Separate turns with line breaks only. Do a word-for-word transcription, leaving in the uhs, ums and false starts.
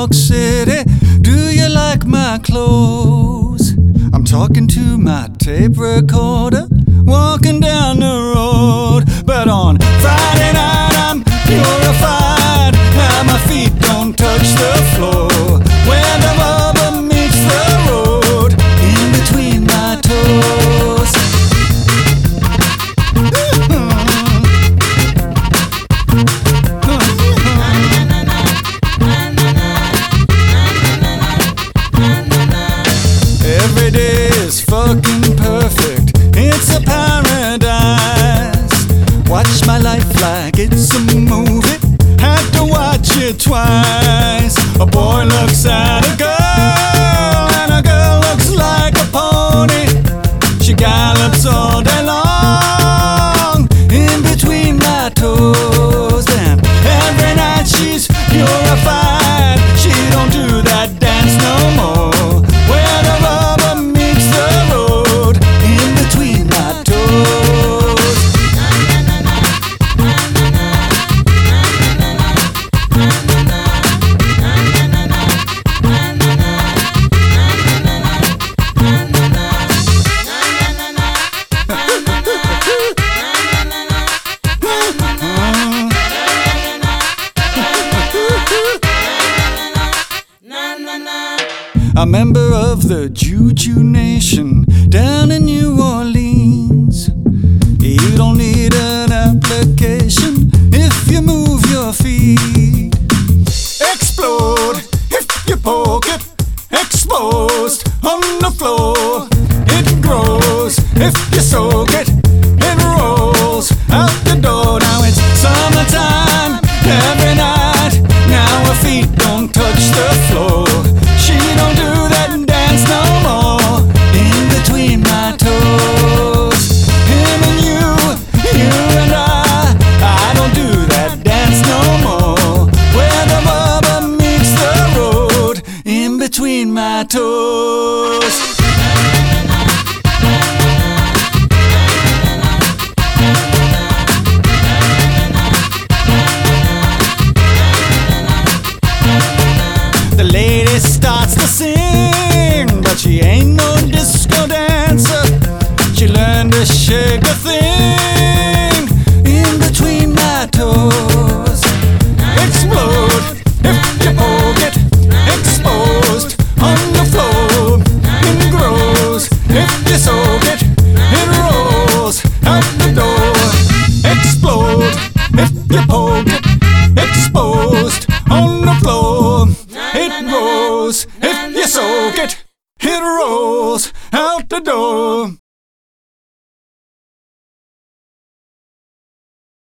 York City. Do you like my clothes? I'm talking to my tape recorder, walking down the road. But on Friday night I'm purified. Now my feet don't touch the floor. Where the rubber meets the road, in between my toes. Every day is fucking perfect. It's a paradise. Watch my life like it's a movie. Had to watch it twice. A boy looks at a girl, and a girl looks like a pony. She gallops all day long, in between my toes. And every night she's purified. She don't do that dance no more. Where the rubber meets the road, in between my toes. A member of the Juju Nation down in New Orleans. You don't need an application if you move your feet. Explode if you poke it. Exposed on the floor. It grows if you soak it. It rolls out the door. Now it's summertime every night. Now her feet don't touch the floor. She don't do that dance no more, in between my toes. Him and you, you and I, I don't do that dance no more. Where the rubber meets the road, in between my toes. The lady starts to sing, but she ain't no disco dancer. She learned to shake a thing, in between my toes. Explode if you poke it. Exposed on the floor. It grows if you soak it. It rolls out the door. Explode if you poke it. Exposed on the floor. It rolls if you soak it. It rolls out the door.